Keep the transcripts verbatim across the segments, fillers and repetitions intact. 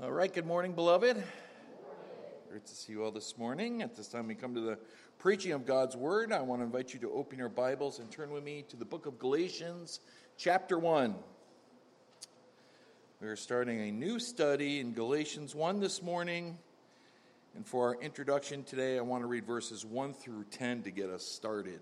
All right, good morning, beloved. Great to see you all this morning. At this time, we come to the preaching of God's Word. I want to invite you to open your Bibles and turn with me to the book of Galatians, chapter one. We are starting a new study in Galatians one this morning. And for our introduction today, I want to read verses one through ten to get us started.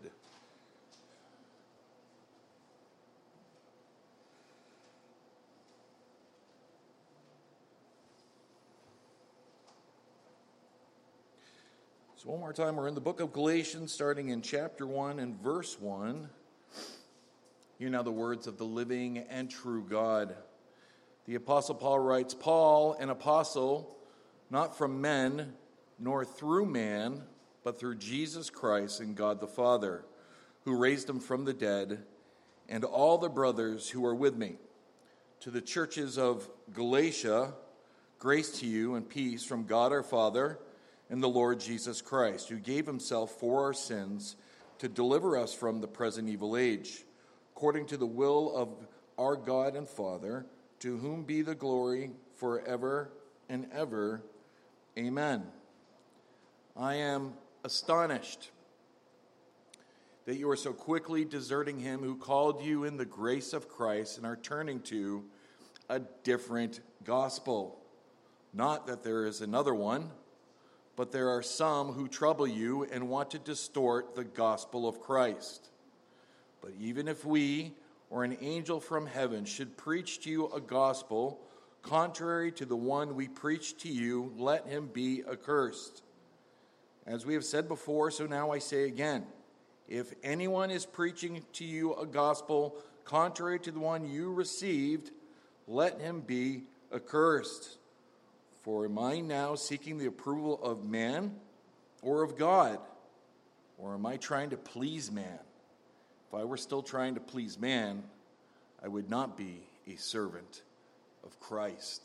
So one more time, we're in the book of Galatians, starting in chapter one and verse one. Hear now the words of the living and true God. The Apostle Paul writes, Paul, an apostle, not from men, nor through man, but through Jesus Christ and God the Father, who raised him from the dead, and all the brothers who are with me. To the churches of Galatia, grace to you and peace from God our Father and the Lord Jesus Christ, who gave himself for our sins to deliver us from the present evil age, according to the will of our God and Father, to whom be the glory forever and ever. Amen. I am astonished that you are so quickly deserting him who called you in the grace of Christ and are turning to a different gospel. Not that there is another one, but there are some who trouble you and want to distort the gospel of Christ. But even if we or an angel from heaven should preach to you a gospel contrary to the one we preach to you, let him be accursed. As we have said before, so now I say again, if anyone is preaching to you a gospel contrary to the one you received, let him be accursed. For am I now seeking the approval of man or of God? Or am I trying to please man? If I were still trying to please man, I would not be a servant of Christ.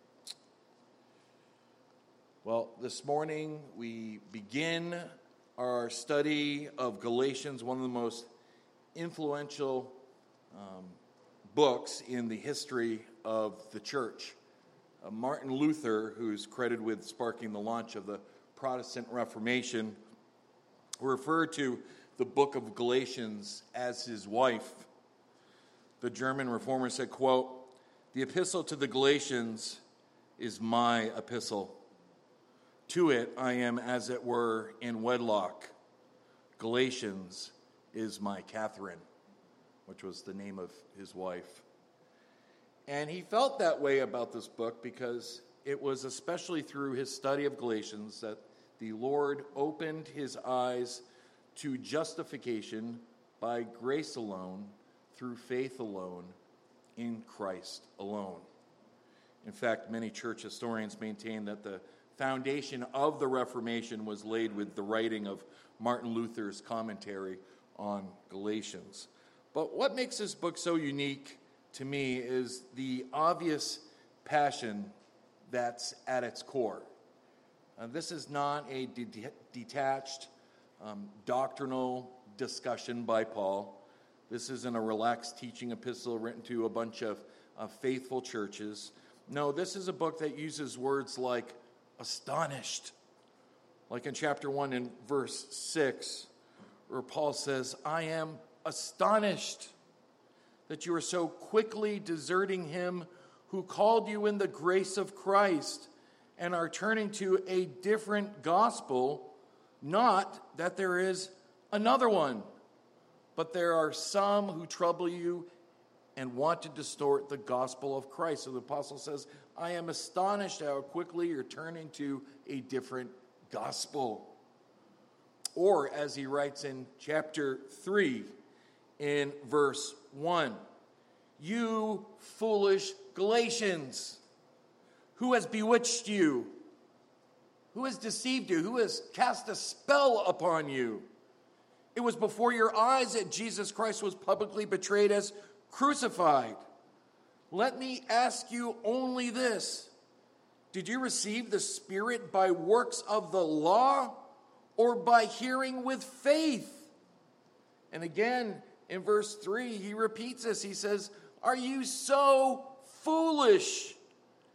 Well, this morning we begin our study of Galatians, one of the most influential um, books in the history of the church. Uh, Martin Luther, who's credited with sparking the launch of the Protestant Reformation, referred to the book of Galatians as his wife. The German reformer said, quote, "The epistle to the Galatians is my epistle. To it I am, as it were, in wedlock. Galatians is my Catherine," which was the name of his wife. And he felt that way about this book because it was especially through his study of Galatians that the Lord opened his eyes to justification by grace alone, through faith alone, in Christ alone. In fact, many church historians maintain that the foundation of the Reformation was laid with the writing of Martin Luther's commentary on Galatians. But what makes this book so unique to me is the obvious passion that's at its core. Uh, this is not a de- detached um, doctrinal discussion by Paul. This isn't a relaxed teaching epistle written to a bunch of uh, faithful churches. No, this is a book that uses words like astonished. Like in chapter one and verse six, where Paul says, I am astonished that you are so quickly deserting him who called you in the grace of Christ and are turning to a different gospel, not that there is another one, but there are some who trouble you and want to distort the gospel of Christ. So the apostle says, I am astonished how quickly you're turning to a different gospel. Or as he writes in chapter three, in verse one, you foolish Galatians, who has bewitched you? Who has deceived you? Who has cast a spell upon you? It was before your eyes that Jesus Christ was publicly betrayed as crucified. Let me ask you only this. Did you receive the Spirit by works of the law or by hearing with faith? And again, in verse three, he repeats this. He says, are you so foolish?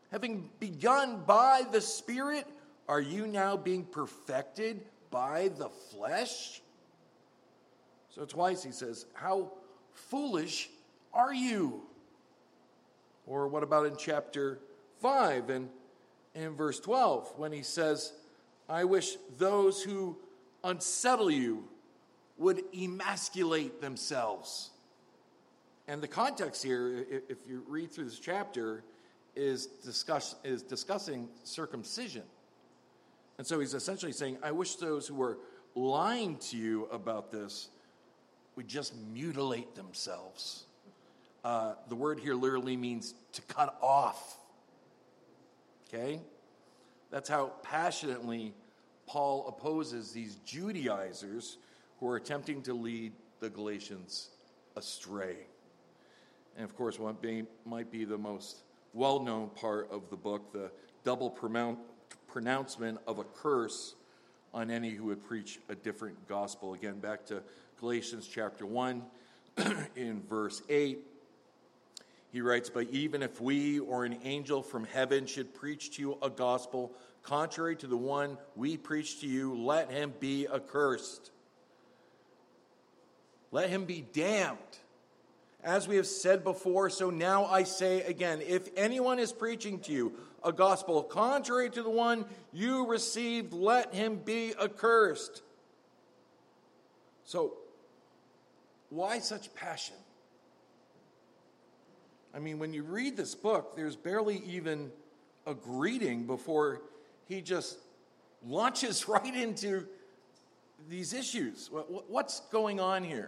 Having begun by the Spirit, are you now being perfected by the flesh? So twice he says, how foolish are you? Or what about in chapter five and in verse twelve when he says, I wish those who unsettle you would emasculate themselves. And the context here, if you read through this chapter, is discuss is discussing circumcision. And so he's essentially saying, I wish those who were lying to you about this would just mutilate themselves. Uh, the word here literally means to cut off. Okay? That's how passionately Paul opposes these Judaizers who are attempting to lead the Galatians astray. And of course, what may, might be the most well-known part of the book, the double pronoun- pronouncement of a curse on any who would preach a different gospel. Again, back to Galatians chapter one, in verse eight, he writes, but even if we or an angel from heaven should preach to you a gospel contrary to the one we preach to you, let him be accursed. Let him be damned. As we have said before, so now I say again, if anyone is preaching to you a gospel contrary to the one you received, let him be accursed. So, why such passion? I mean, when you read this book, there's barely even a greeting before he just launches right into these issues. What's going on here?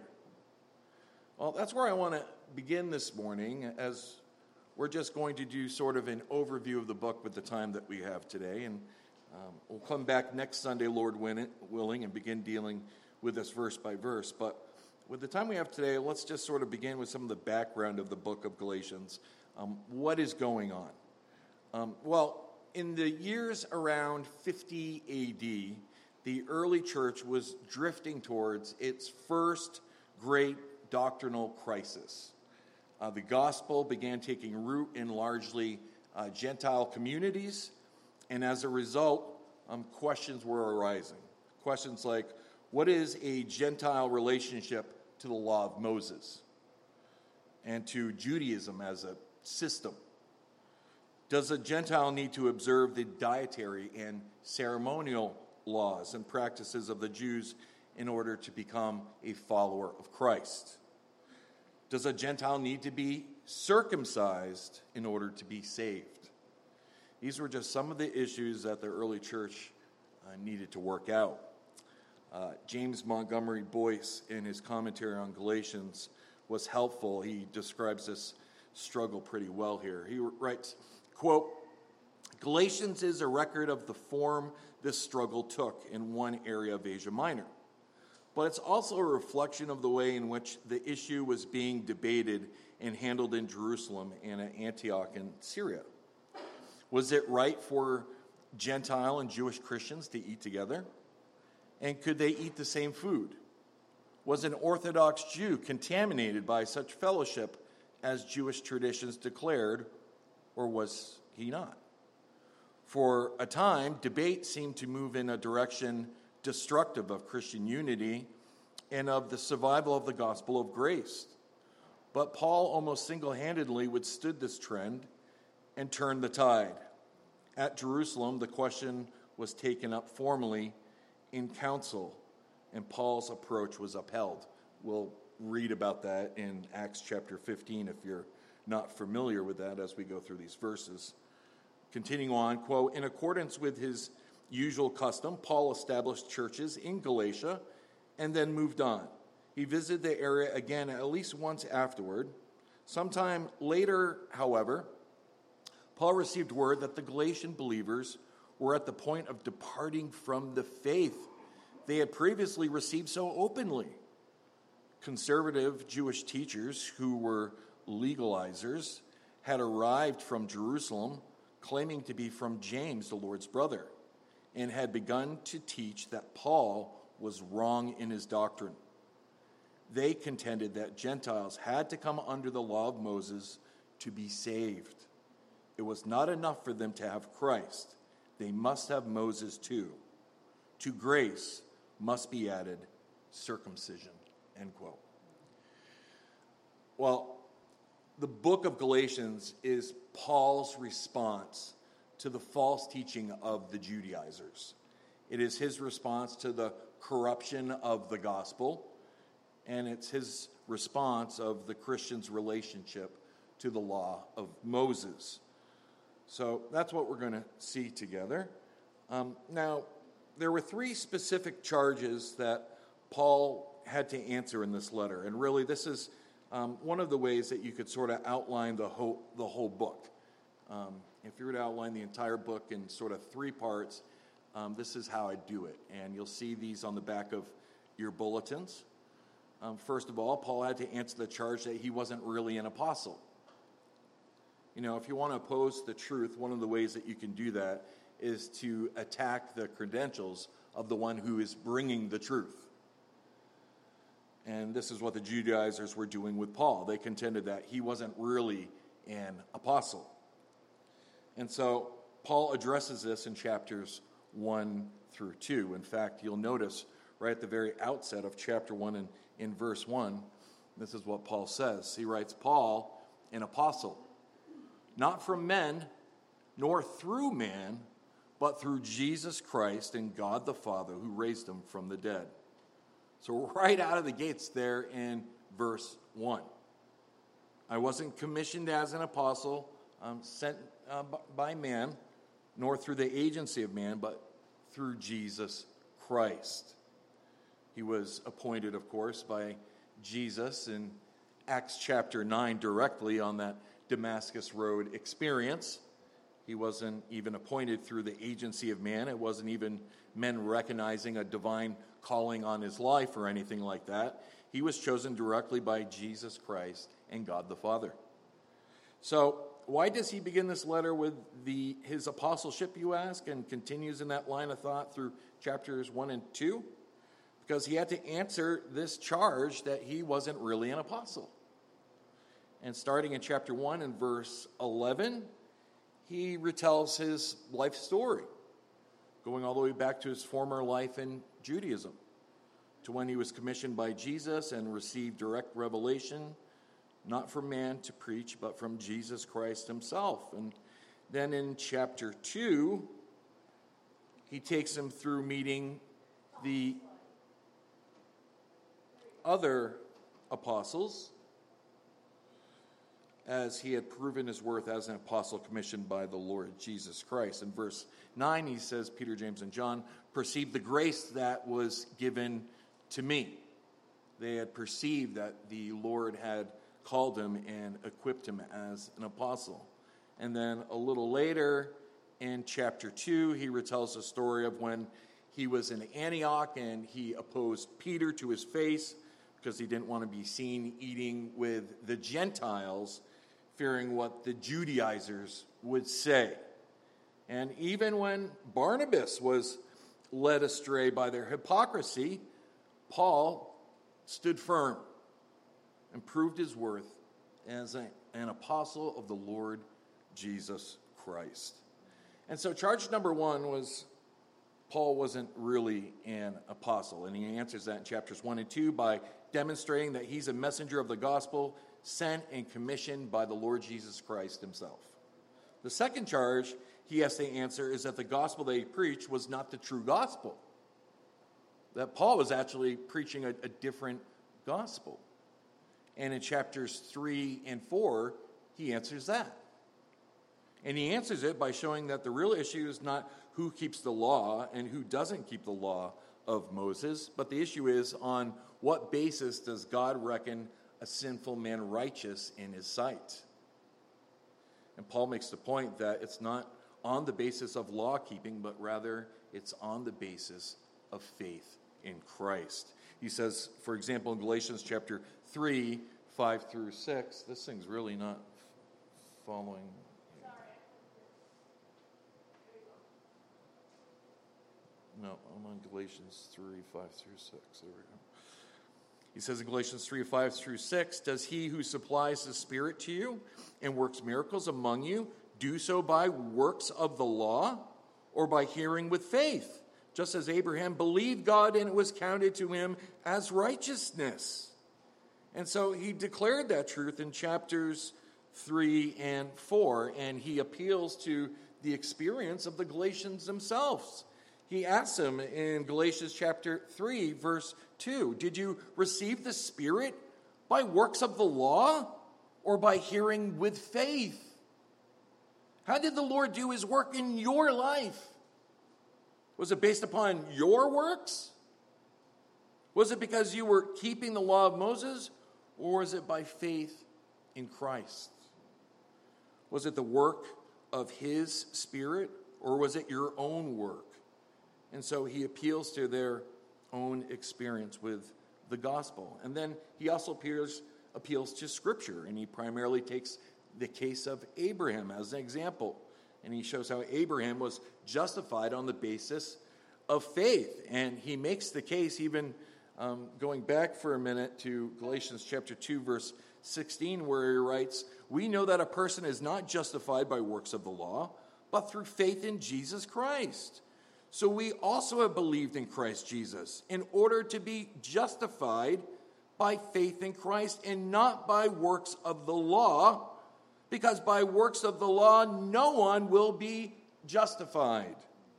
Well, that's where I want to begin this morning, as we're just going to do sort of an overview of the book with the time that we have today. And um, we'll come back next Sunday, Lord willing, and begin dealing with this verse by verse. But with the time we have today, let's just sort of begin with some of the background of the book of Galatians. Um, what is going on? Um, well, in the years around fifty A D, the early church was drifting towards its first great doctrinal crisis. Uh, the gospel began taking root in largely uh, Gentile communities, and as a result, um, questions were arising. Questions like, what is a Gentile relationship to the law of Moses and to Judaism as a system? Does a Gentile need to observe the dietary and ceremonial laws and practices of the Jews in order to become a follower of Christ? Does a Gentile need to be circumcised in order to be saved? These were just some of the issues that the early church uh, needed to work out. Uh, James Montgomery Boyce, in his commentary on Galatians, was helpful. He describes this struggle pretty well here. He writes, quote, Galatians is a record of the form this struggle took in one area of Asia Minor. But it's also a reflection of the way in which the issue was being debated and handled in Jerusalem and at Antioch in Syria. Was it right for Gentile and Jewish Christians to eat together? And could they eat the same food? Was an Orthodox Jew contaminated by such fellowship as Jewish traditions declared, or was he not? For a time, debate seemed to move in a direction destructive of Christian unity and of the survival of the gospel of grace. But Paul almost single-handedly withstood this trend and turned the tide. At Jerusalem, the question was taken up formally in council, and Paul's approach was upheld. We'll read about that in Acts chapter fifteen if you're not familiar with that as we go through these verses. Continuing on, quote, in accordance with his usual custom, Paul established churches in Galatia and then moved on. He visited the area again at least once afterward. Sometime later, however, Paul received word that the Galatian believers were at the point of departing from the faith they had previously received so openly. Conservative Jewish teachers who were legalizers had arrived from Jerusalem, claiming to be from James, the Lord's brother, and had begun to teach that Paul was wrong in his doctrine. They contended that Gentiles had to come under the law of Moses to be saved. it was not enough for them to have Christ. They must have Moses too. To grace must be added circumcision, end quote. Well, the book of Galatians is Paul's response to the false teaching of the Judaizers. It is his response to the corruption of the gospel, and it's his response of the Christian's relationship to the law of Moses. So that's what we're going to see together. Um, now, there were three specific charges that Paul had to answer in this letter, and really this is um, one of the ways that you could sort of outline the whole, the whole book. Um, if you were to outline the entire book in sort of three parts, um, this is how I do it, and you'll see these on the back of your bulletins. Um, first of all, Paul had to answer the charge that he wasn't really an apostle. You know, if you want to oppose the truth, one of the ways that you can do that is to attack the credentials of the one who is bringing the truth. And this is what the Judaizers were doing with Paul. They contended that he wasn't really an apostle. And so Paul addresses this in chapters one through two. In fact, you'll notice right at the very outset of chapter one and in verse one, this is what Paul says. He writes, Paul, an apostle, not from men, nor through man, but through Jesus Christ and God the Father who raised him from the dead. So right out of the gates there in verse one. I wasn't commissioned as an apostle, um, sent uh, by man, nor through the agency of man, but through Jesus Christ. He was appointed, of course, by Jesus in Acts chapter nine directly on that Damascus Road experience. He wasn't even appointed through the agency of man. It wasn't even men recognizing a divine calling on his life or anything like that. He was chosen directly by Jesus Christ and God the Father. So why does he begin this letter with the his apostleship, you ask, and continues in that line of thought through chapters one and two? Because he had to answer this charge that he wasn't really an apostle. And starting in chapter one and verse eleven, he retells his life story, going all the way back to his former life in Judaism, to when he was commissioned by Jesus and received direct revelation, not from man to preach, but from Jesus Christ himself. And then in chapter two, he takes him through meeting the other apostles, as he had proven his worth as an apostle commissioned by the Lord Jesus Christ. In verse nine, he says, Peter, James, and John perceived the grace that was given to me. They had perceived that the Lord had called him and equipped him as an apostle. And then a little later in chapter two, he retells the story of when he was in Antioch and he opposed Peter to his face because he didn't want to be seen eating with the Gentiles, fearing what the Judaizers would say. And even when Barnabas was led astray by their hypocrisy, Paul stood firm and proved his worth as a, an apostle of the Lord Jesus Christ. And so charge number one was Paul wasn't really an apostle. And he answers that in chapters one and two by demonstrating that he's a messenger of the gospel sent and commissioned by the Lord Jesus Christ himself. The second charge he has to answer is that the gospel that he preached was not the true gospel. That Paul was actually preaching a, a different gospel. And in chapters three and four, he answers that. And he answers it by showing that the real issue is not who keeps the law and who doesn't keep the law of Moses, but the issue is on what basis does God reckon a sinful man righteous in his sight? And Paul makes the point that it's not on the basis of law keeping, but rather it's on the basis of faith in Christ. He says, for example, in Galatians chapter three, five through six, this thing's really not following. No, I'm on Galatians three, five through six. There we go. He says in Galatians three, five through six, does he who supplies the Spirit to you and works miracles among you do so by works of the law or by hearing with faith, just as Abraham believed God and it was counted to him as righteousness. And so he declared that truth in chapters three and four, and he appeals to the experience of the Galatians themselves. He asks them in Galatians chapter three, verse two, did you receive the Spirit by works of the law or by hearing with faith? How did the Lord do his work in your life? Was it based upon your works? Was it because you were keeping the law of Moses, or was it by faith in Christ? Was it the work of his Spirit, or was it your own work? And so he appeals to their own experience with the gospel. And then he also appears, appeals to Scripture, and he primarily takes the case of Abraham as an example. And he shows how Abraham was justified on the basis of faith. And he makes the case, even um, going back for a minute to Galatians chapter two, verse sixteen, where he writes, we know that a person is not justified by works of the law, but through faith in Jesus Christ. So we also have believed in Christ Jesus in order to be justified by faith in Christ and not by works of the law, because by works of the law, no one will be justified.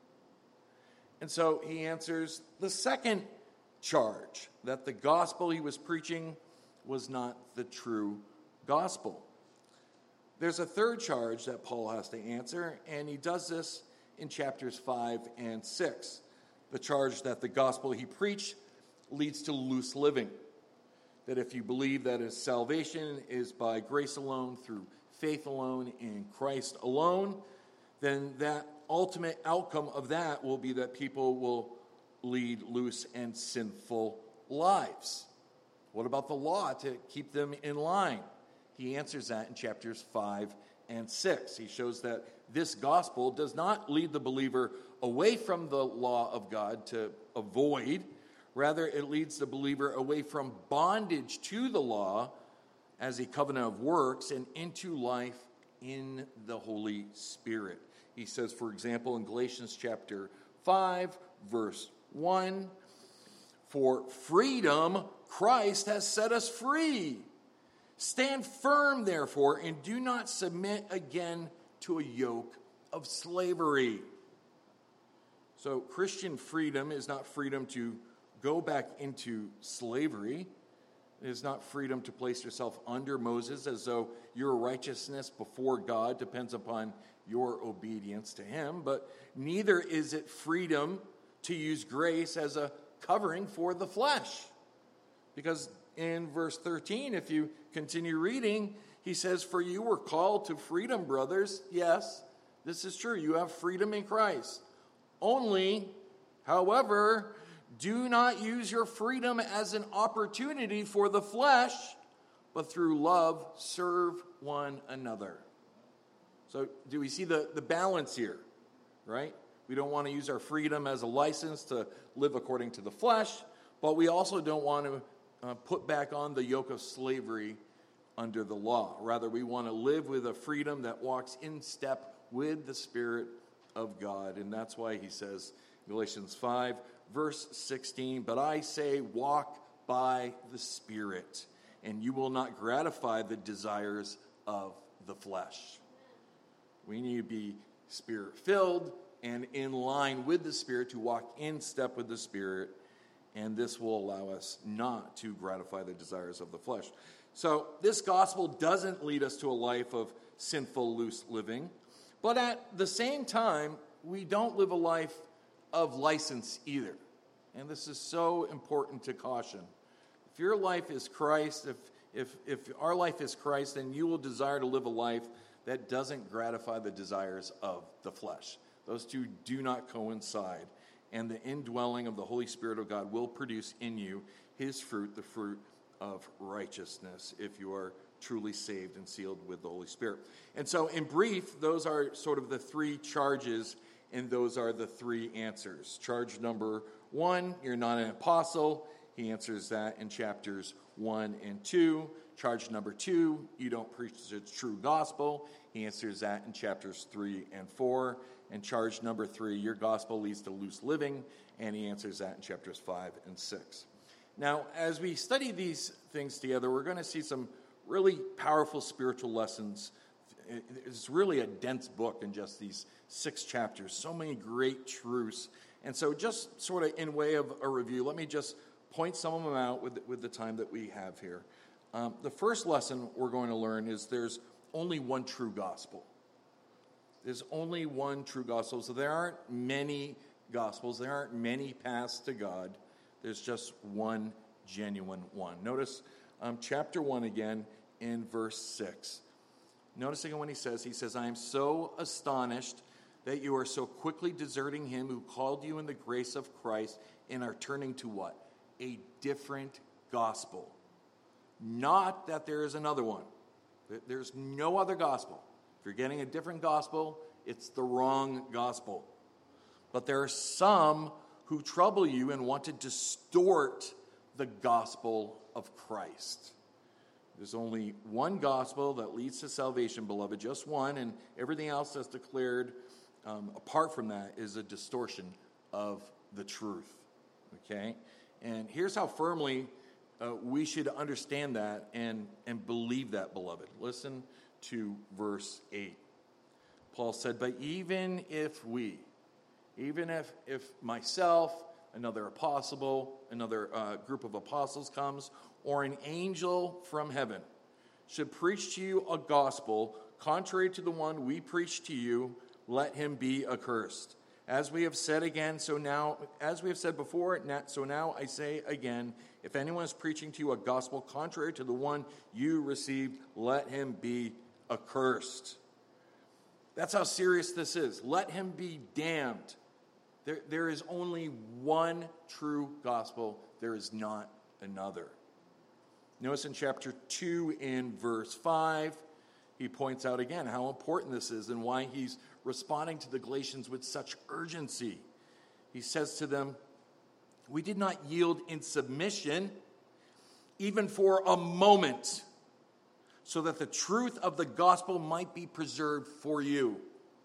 And so he answers the second charge, that the gospel he was preaching was not the true gospel. There's a third charge that Paul has to answer, and he does this in chapters five and six. The charge that the gospel he preached leads to loose living. That if you believe that his salvation is by grace alone, through faith alone, in Christ alone, then that ultimate outcome of that will be that people will lead loose and sinful lives. What about the law to keep them in line? He answers that in chapters five and six. He shows that this gospel does not lead the believer away from the law of God to avoid. Rather, it leads the believer away from bondage to the law as a covenant of works and into life in the Holy Spirit. He says, for example, in Galatians chapter five, verse one, for freedom Christ has set us free. Stand firm, therefore, and do not submit again to a yoke of slavery. So Christian freedom is not freedom to go back into slavery. It is not freedom to place yourself under Moses as though your righteousness before God depends upon your obedience to him. But neither is it freedom to use grace as a covering for the flesh. Because in verse thirteen, if you continue reading, he says, for you were called to freedom, brothers. Yes, this is true. You have freedom in Christ. Only, however, do not use your freedom as an opportunity for the flesh, but through love serve one another. So do we see the, the balance here, right? We don't want to use our freedom as a license to live according to the flesh, but we also don't want to uh, put back on the yoke of slavery under the law. Rather, we want to live with a freedom that walks in step with the Spirit of God. And that's why he says, Galatians five, verse sixteen, but I say, walk by the Spirit, and you will not gratify the desires of the flesh. We need to be Spirit-filled and in line with the Spirit, to walk in step with the Spirit, and this will allow us not to gratify the desires of the flesh. So this gospel doesn't lead us to a life of sinful, loose living, but at the same time, we don't live a life of license either. And this is so important to caution. If your life is Christ, if, if, if our life is Christ, then you will desire to live a life that doesn't gratify the desires of the flesh. Those two do not coincide. And the indwelling of the Holy Spirit of God will produce in you his fruit, the fruit of righteousness, if you are truly saved and sealed with the Holy Spirit. And so in brief, those are sort of the three charges, and those are the three answers. Charge number one, you're not an apostle. He answers that in chapters one and two. Charge number two, you don't preach the true gospel. He He answers that in chapters three and four. And charge number three, your gospel leads to loose living. And he answers that in chapters five and six. Now, as we study these things together, we're going to see some really powerful spiritual lessons. It's really a dense book in just these six chapters. So many great truths. And so just sort of in way of a review, let me just point some of them out with, with the time that we have here. Um, the first lesson we're going to learn is there's only one true gospel. There's only one true gospel. So there aren't many gospels. There aren't many paths to God. There's just one genuine one. Notice um, chapter one again in verse six. Notice again when he says, he says, I am so astonished that you are so quickly deserting him who called you in the grace of Christ and are turning to what? A different gospel. Not that there is another one. There's no other gospel. If you're getting a different gospel, it's the wrong gospel. But there are some who trouble you and want to distort the gospel of Christ. There's only one gospel that leads to salvation, beloved, just one, and everything else that's declared um, apart from that is a distortion of the truth, okay? And here's how firmly uh, we should understand that and, and believe that, beloved. Listen to verse eight. Paul said, but even if we, even if, if myself, another apostle, another uh, group of apostles comes, or an angel from heaven should preach to you a gospel contrary to the one we preach to you, let him be accursed. As we have said again, so now, as we have said before, so now I say again, if anyone is preaching to you a gospel contrary to the one you received, let him be accursed. That's how serious this is. Let him be damned. There, there is only one true gospel. There is not another. Notice in chapter two in verse five, he points out again how important this is and why he's responding to the Galatians with such urgency. He says to them, we did not yield in submission even for a moment, so that the truth of the gospel might be preserved for you.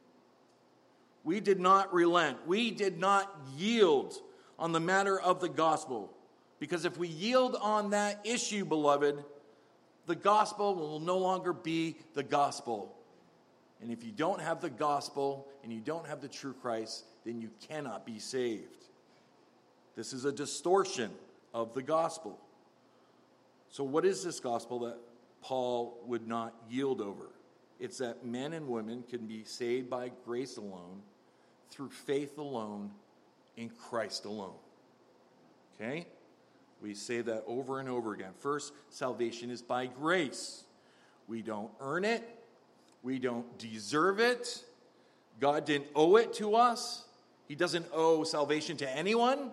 We did not relent. We did not yield on the matter of the gospel. Because if we yield on that issue, beloved, the gospel will no longer be the gospel. And if you don't have the gospel and you don't have the true Christ, then you cannot be saved. This is a distortion of the gospel. So what is this gospel that Paul would not yield over? It's that men and women can be saved by grace alone, through faith alone, in Christ alone. Okay? We say that over and over again. First, salvation is by grace. We don't earn it. We don't deserve it. God didn't owe it to us. He doesn't owe salvation to anyone.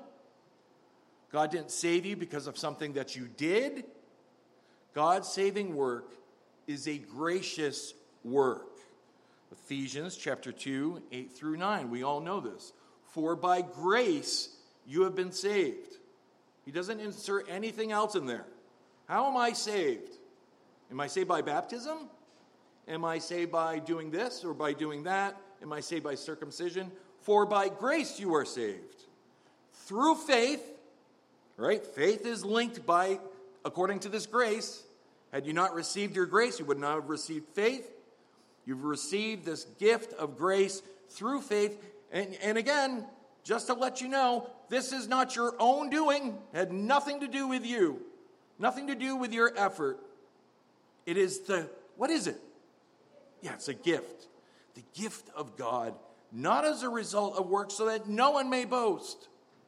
God didn't save you because of something that you did. God's saving work is a gracious work. Ephesians chapter two, eight through nine. We all know this. For by grace you have been saved. He doesn't insert anything else in there. How am I saved? Am I saved by baptism? Am I saved by doing this or by doing that? Am I saved by circumcision? For by grace you are saved. Through faith, right? Faith is linked by, according to this grace. Had you not received your grace, you would not have received faith. You've received this gift of grace through faith. And, and again, just to let you know, this is not your own doing. It had nothing to do with you. Nothing to do with your effort. It is the, what is it? Yeah, it's a gift. The gift of God, not as a result of works, so that no one may boast.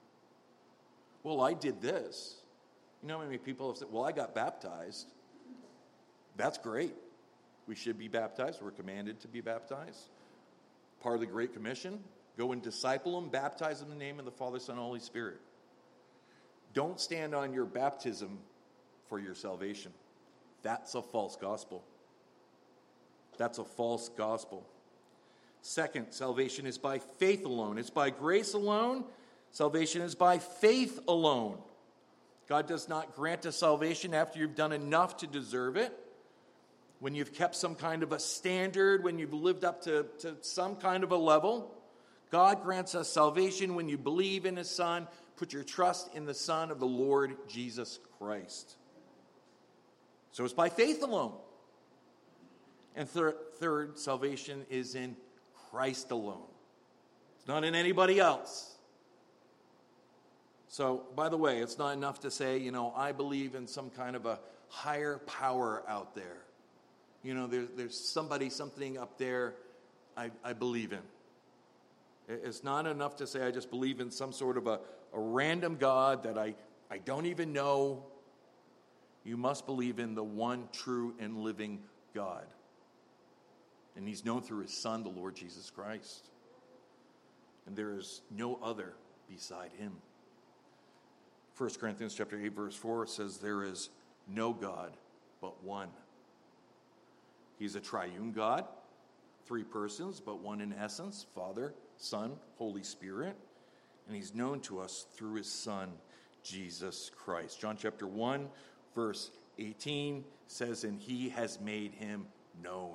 Well, I did this. You know how many people have said, well, I got baptized. That's great. We should be baptized. We're commanded to be baptized. Part of the Great Commission, go and disciple them, baptize them in the name of the Father, Son, and Holy Spirit. Don't stand on your baptism for your salvation. That's a false gospel. That's a false gospel. Second, salvation is by faith alone. It's by grace alone. Salvation is by faith alone. God does not grant us salvation after you've done enough to deserve it. when you've kept some kind of a standard, when you've lived up to, to some kind of a level. God grants us salvation when you believe in his Son. Put your trust in the Son of the Lord Jesus Christ. So it's by faith alone. And third, third, salvation is in Christ alone. It's not in anybody else. So, by the way, it's not enough to say, you know, I believe in some kind of a higher power out there. You know, there, there's somebody, something up there I, I believe in. It's not enough to say I just believe in some sort of a, a random God that I, I don't even know. You must believe in the one true and living God. And he's known through his Son, the Lord Jesus Christ. And there is no other beside him. First Corinthians chapter eight, verse four says, there is no God but one. He's a triune God, three persons, but one in essence, Father, Son, Holy Spirit. And he's known to us through his Son, Jesus Christ. John chapter one, verse eighteen says, and he has made him known.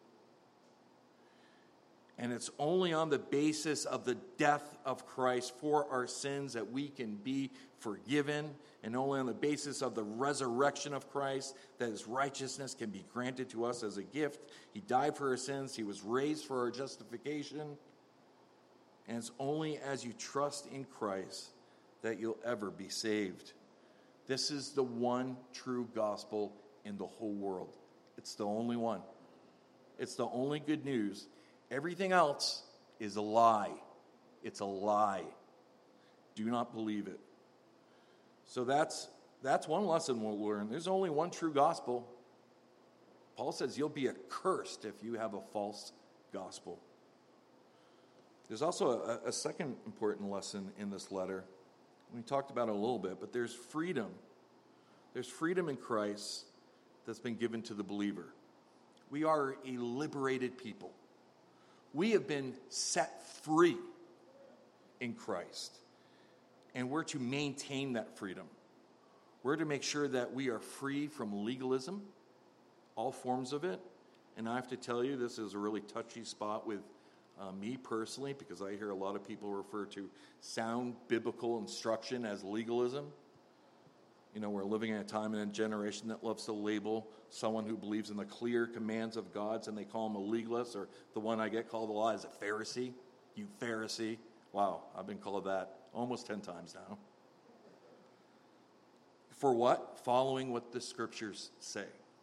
And it's only on the basis of the death of Christ for our sins that we can be forgiven, and only on the basis of the resurrection of Christ that his righteousness can be granted to us as a gift. He died for our sins. He was raised for our justification. And it's only as you trust in Christ that you'll ever be saved. This is the one true gospel in the whole world. It's the only one. It's the only good news. Everything else is a lie. It's a lie. Do not believe it. So that's that's one lesson we'll learn. There's only one true gospel. Paul says you'll be accursed if you have a false gospel. There's also a, a second important lesson in this letter. We talked about it a little bit, but there's freedom. There's freedom in Christ that's been given to the believer. We are a liberated people. We have been set free in Christ. And we're to maintain that freedom. We're to make sure that we are free from legalism, all forms of it. And I have to tell you, this is a really touchy spot with uh, me personally, because I hear a lot of people refer to sound biblical instruction as legalism. You know, we're living in a time and a generation that loves to label someone who believes in the clear commands of God, and they call him a legalist, or the one I get called a lot is a Pharisee. You Pharisee. Wow, I've been called that almost ten times now. For what? Following what the scriptures say.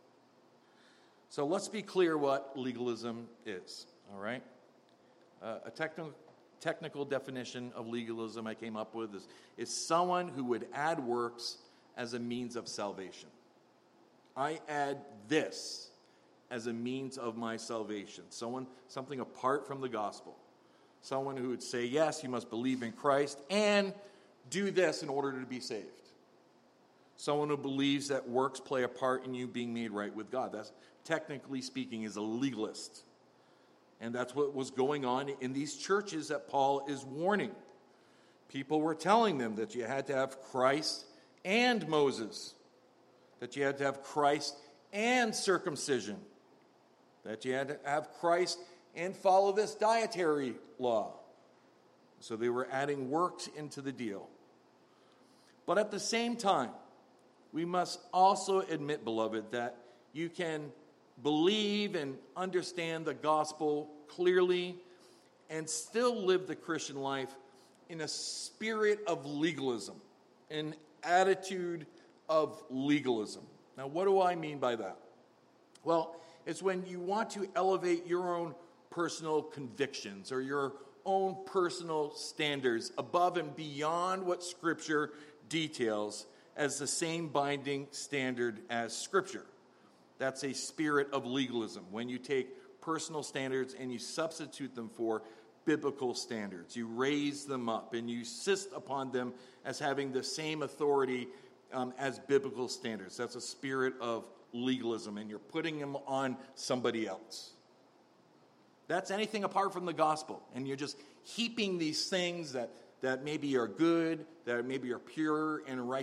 So let's be clear what legalism is, all right? Uh, a technical technical definition of legalism I came up with is, is someone who would add works as a means of salvation. I add this as a means of my salvation. Someone, something apart from the gospel. Someone who would say, yes, you must believe in Christ and do this in order to be saved. Someone who believes that works play a part in you being made right with God. That's, technically speaking, is a legalist. And that's what was going on in these churches that Paul is warning. People were telling them that you had to have Christ and Moses, that you had to have Christ and circumcision, that you had to have Christ and follow this dietary law. So they were adding works into the deal. But at the same time, we must also admit, beloved, that you can believe and understand the gospel clearly and still live the Christian life in a spirit of legalism, an attitude of legalism. Now, what do I mean by that? Well, it's when you want to elevate your own personal convictions or your own personal standards above and beyond what Scripture details as the same binding standard as Scripture. That's a spirit of legalism, when you take personal standards and you substitute them for biblical standards. You raise them up and you insist upon them as having the same authority um, as biblical standards. That's a spirit of legalism, and you're putting them on somebody else. That's anything apart from the gospel, and you're just heaping these things that, that maybe are good, that maybe are pure and righteous,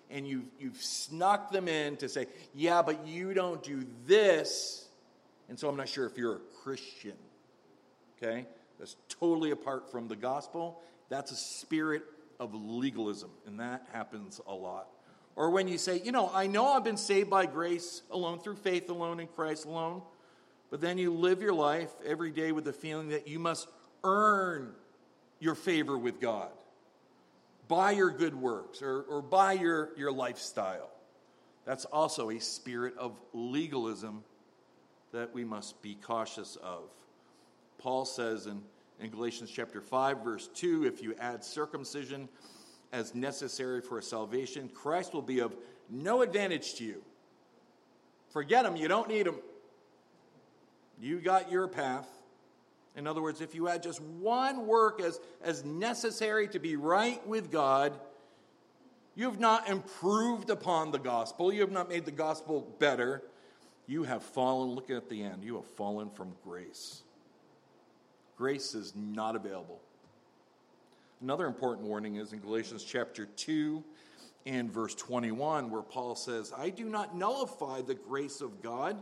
and you've, you've snuck them in to say, yeah, but you don't do this, and so I'm not sure if you're a Christian. Okay? That's totally apart from the gospel. That's a spirit of legalism, and that happens a lot. Or when you say, you know, I know I've been saved by grace alone, through faith alone, in Christ alone, but then you live your life every day with the feeling that you must earn your favor with God by your good works or, or by your, your lifestyle. That's also a spirit of legalism that we must be cautious of. Paul says in, in Galatians chapter five, verse two, if you add circumcision as necessary for salvation, Christ will be of no advantage to you. Forget him, you don't need him. You got your path. In other words, if you add just one work as, as necessary to be right with God, you have not improved upon the gospel. You have not made the gospel better. You have fallen, look at the end, you have fallen from grace. Grace is not available. Another important warning is in Galatians chapter two and verse twenty-one, where Paul says, I do not nullify the grace of God,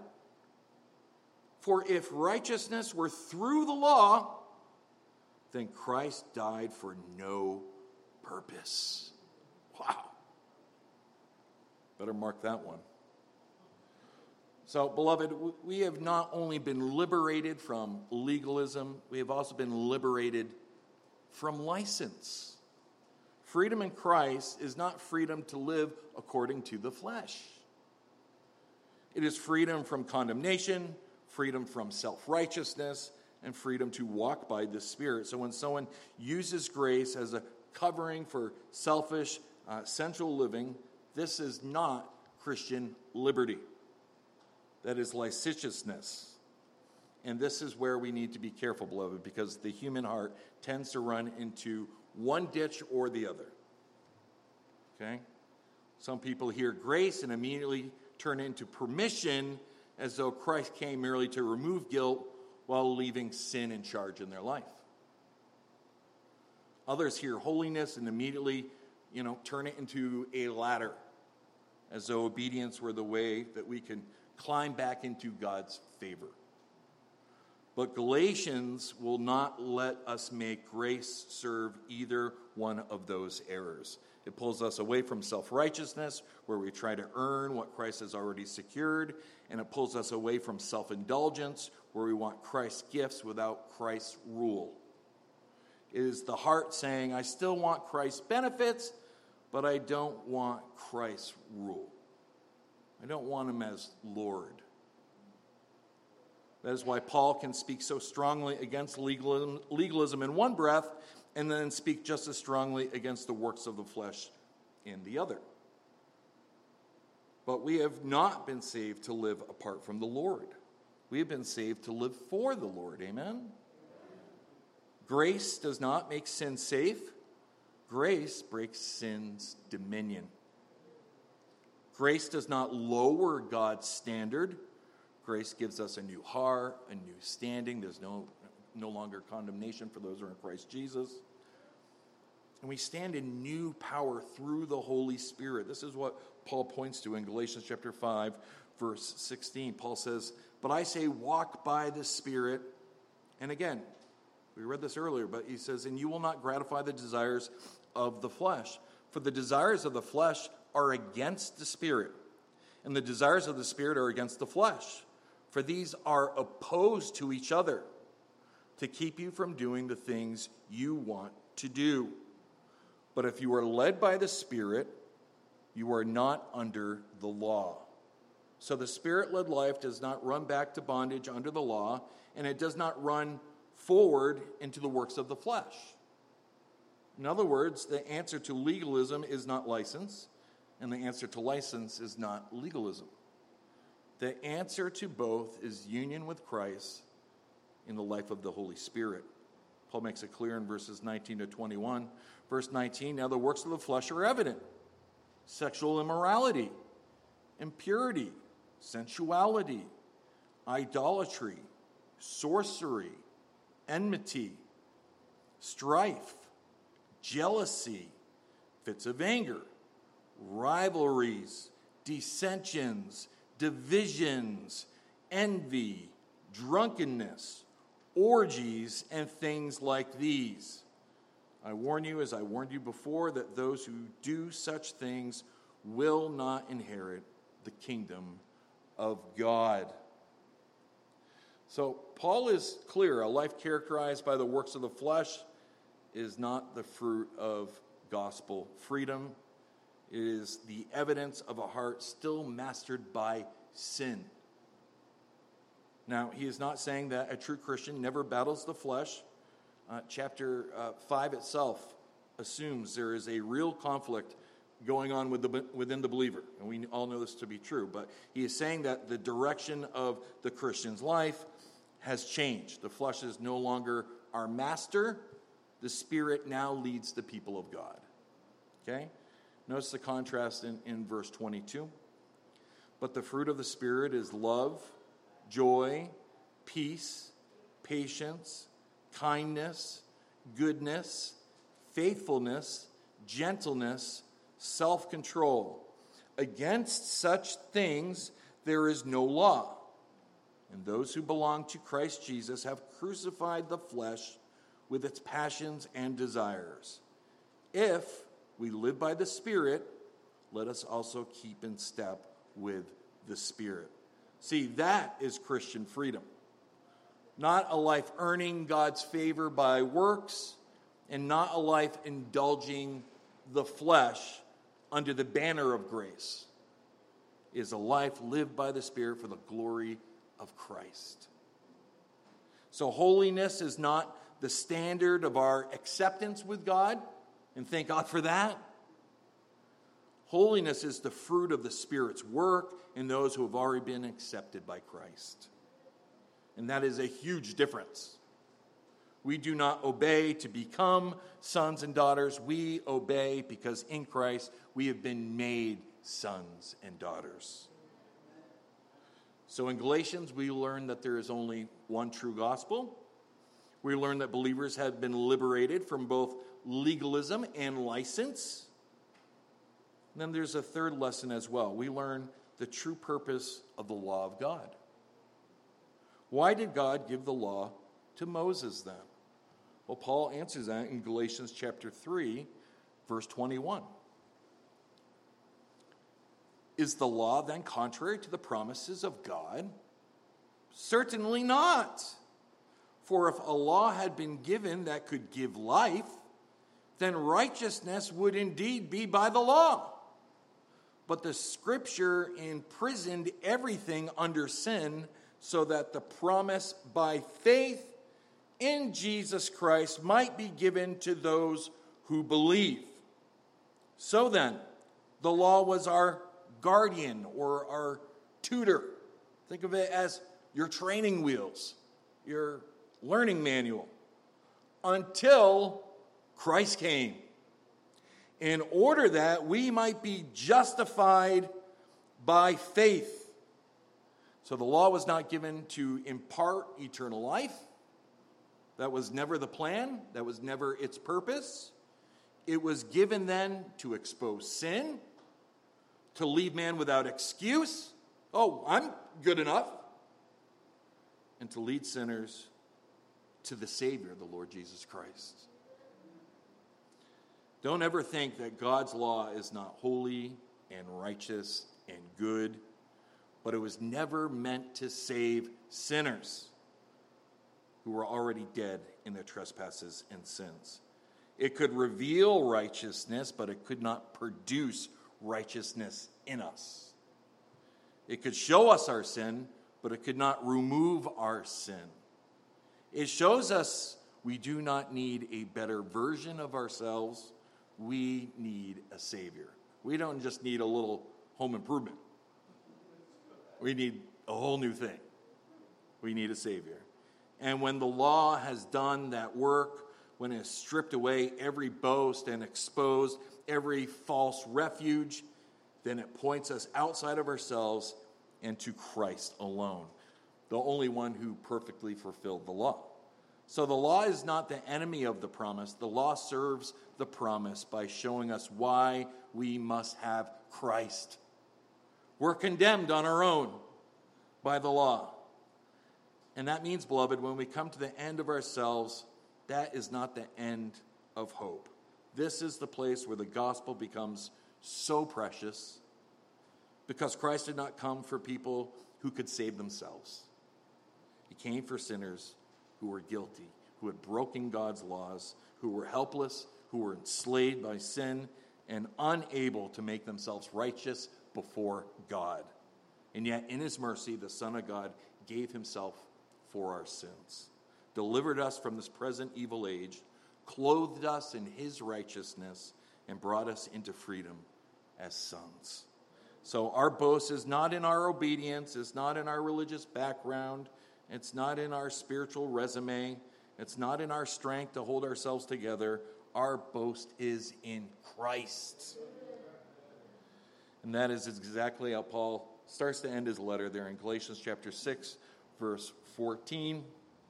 for if righteousness were through the law, then Christ died for no purpose. Wow. Better mark that one. So, beloved, we have not only been liberated from legalism, we have also been liberated from license. Freedom in Christ is not freedom to live according to the flesh. It is freedom from condemnation, freedom from self-righteousness, and freedom to walk by the Spirit. So when someone uses grace as a covering for selfish, uh, sensual living, this is not Christian liberty. That is licentiousness. And this is where we need to be careful, beloved, because the human heart tends to run into one ditch or the other. Okay? Some people hear grace and immediately turn into permission, as though Christ came merely to remove guilt while leaving sin in charge in their life. Others hear holiness and immediately, you know, turn it into a ladder, as though obedience were the way that we can climb back into God's favor. But Galatians will not let us make grace serve either one of those errors. It pulls us away from self-righteousness, where we try to earn what Christ has already secured, and it pulls us away from self-indulgence, where we want Christ's gifts without Christ's rule. It is the heart saying, I still want Christ's benefits, but I don't want Christ's rule. I don't want him as Lord. That is why Paul can speak so strongly against legalism, legalism in one breath, and then speak just as strongly against the works of the flesh in the other. But we have not been saved to live apart from the Lord. We have been saved to live for the Lord. Amen? Grace does not make sin safe. Grace breaks sin's dominion. Grace does not lower God's standard. Grace gives us a new heart, a new standing. There's no, no longer condemnation for those who are in Christ Jesus. And we stand in new power through the Holy Spirit. This is what Paul points to in Galatians chapter five, verse sixteen. Paul says, but I say walk by the Spirit. And again, we read this earlier, but he says, and you will not gratify the desires of the flesh. For the desires of the flesh are against the Spirit, and the desires of the Spirit are against the flesh. For these are opposed to each other, to keep you from doing the things you want to do. But if you are led by the Spirit, you are not under the law. So the Spirit-led life does not run back to bondage under the law, and it does not run forward into the works of the flesh. In other words, the answer to legalism is not license, and the answer to license is not legalism. The answer to both is union with Christ in the life of the Holy Spirit. Paul makes it clear in verses nineteen to twenty-one. Verse nineteen, now the works of the flesh are evident: sexual immorality, impurity, sensuality, idolatry, sorcery, enmity, strife, jealousy, fits of anger, rivalries, dissensions, divisions, envy, drunkenness, orgies, and things like these. I warn you, as I warned you before, that those who do such things will not inherit the kingdom of God. So Paul is clear. A life characterized by the works of the flesh is not the fruit of gospel freedom. It is the evidence of a heart still mastered by sin. Now, he is not saying that a true Christian never battles the flesh. Uh, chapter uh, five itself assumes there is a real conflict going on with the, within the believer. And we all know this to be true. But he is saying that the direction of the Christian's life has changed. The flesh is no longer our master. The Spirit now leads the people of God. Okay? Notice the contrast in, in verse twenty-two. But the fruit of the Spirit is love, joy, peace, patience, kindness, goodness, faithfulness, gentleness, self-control. Against such things there is no law. And those who belong to Christ Jesus have crucified the flesh with its passions and desires. If we live by the Spirit, let us also keep in step with the Spirit. See, that is Christian freedom. Not a life earning God's favor by works, and not a life indulging the flesh under the banner of grace. It is a life lived by the Spirit for the glory of Christ. So holiness is not the standard of our acceptance with God, and thank God for that. Holiness is the fruit of the Spirit's work in those who have already been accepted by Christ. And that is a huge difference. We do not obey to become sons and daughters. We obey because in Christ we have been made sons and daughters. So in Galatians, we learn that there is only one true gospel. We learn that believers have been liberated from both legalism and license. And then there's a third lesson as well. We learn the true purpose of the law of God. Why did God give the law to Moses then? Well, Paul answers that in Galatians chapter three, verse twenty-one. Is the law then contrary to the promises of God? Certainly not. For if a law had been given that could give life, then righteousness would indeed be by the law. But the Scripture imprisoned everything under sin, so that the promise by faith in Jesus Christ might be given to those who believe. So then, the law was our guardian or our tutor. Think of it as your training wheels, your learning manual, until Christ came, in order that we might be justified by faith. So the law was not given to impart eternal life. That was never the plan. That was never its purpose. It was given then to expose sin, to leave man without excuse. Oh, I'm good enough. And to lead sinners to the Savior, the Lord Jesus Christ. Don't ever think that God's law is not holy and righteous and good, but it was never meant to save sinners who were already dead in their trespasses and sins. It could reveal righteousness, but it could not produce righteousness in us. It could show us our sin, but it could not remove our sin. It shows us we do not need a better version of ourselves. We need a Savior. We don't just need a little home improvement. We need a whole new thing. We need a Savior. And when the law has done that work, when it has stripped away every boast and exposed every false refuge, then it points us outside of ourselves and to Christ alone, the only one who perfectly fulfilled the law. So the law is not the enemy of the promise. The law serves the promise by showing us why we must have Christ. We're condemned on our own by the law. And that means, beloved, when we come to the end of ourselves, that is not the end of hope. This is the place where the gospel becomes so precious because Christ did not come for people who could save themselves. He came for sinners who were guilty, who had broken God's laws, who were helpless, who were enslaved by sin, and unable to make themselves righteous before God. And yet, in his mercy, the Son of God gave himself for our sins, delivered us from this present evil age, clothed us in his righteousness, and brought us into freedom as sons. So our boast is not in our obedience, it's not in our religious background, it's not in our spiritual resume, it's not in our strength to hold ourselves together. Our boast is in Christ. And that is exactly how Paul starts to end his letter there in Galatians chapter six, verse fourteen.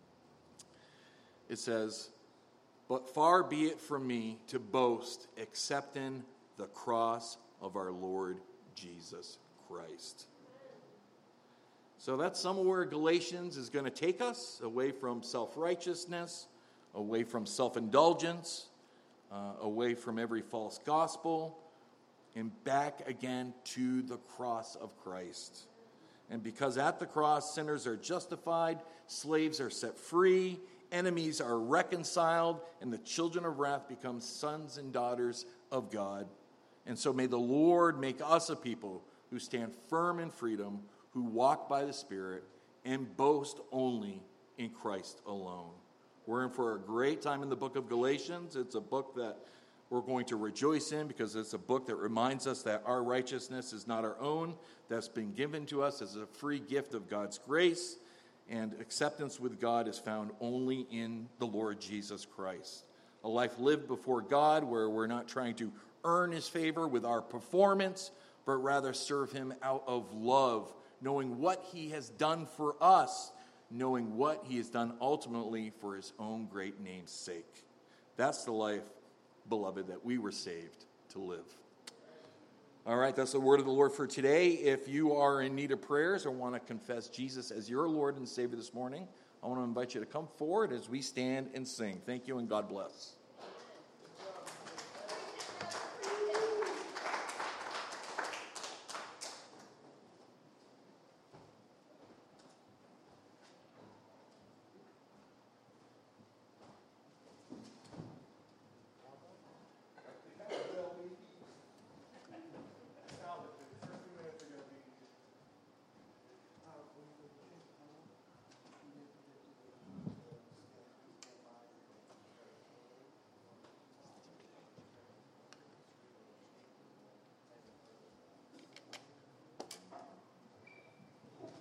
It says, "But far be it from me to boast except in the cross of our Lord Jesus Christ." So that's somewhere Galatians is going to take us, away from self-righteousness, away from self-indulgence, uh, away from every false gospel, and back again to the cross of Christ. And because at the cross sinners are justified, slaves are set free, enemies are reconciled, and the children of wrath become sons and daughters of God. And so may the Lord make us a people who stand firm in freedom, who walk by the Spirit, and boast only in Christ alone. We're in for a great time in the book of Galatians. It's a book that we're going to rejoice in because it's a book that reminds us that our righteousness is not our own, that's been given to us as a free gift of God's grace, and acceptance with God is found only in the Lord Jesus Christ. A life lived before God where we're not trying to earn his favor with our performance, but rather serve him out of love, knowing what he has done for us, knowing what he has done ultimately for his own great name's sake. That's the life, beloved, that we were saved to live. All right, that's the word of the Lord for today. If you are in need of prayers or want to confess Jesus as your Lord and Savior this morning, I want to invite you to come forward as we stand and sing. Thank you and God bless.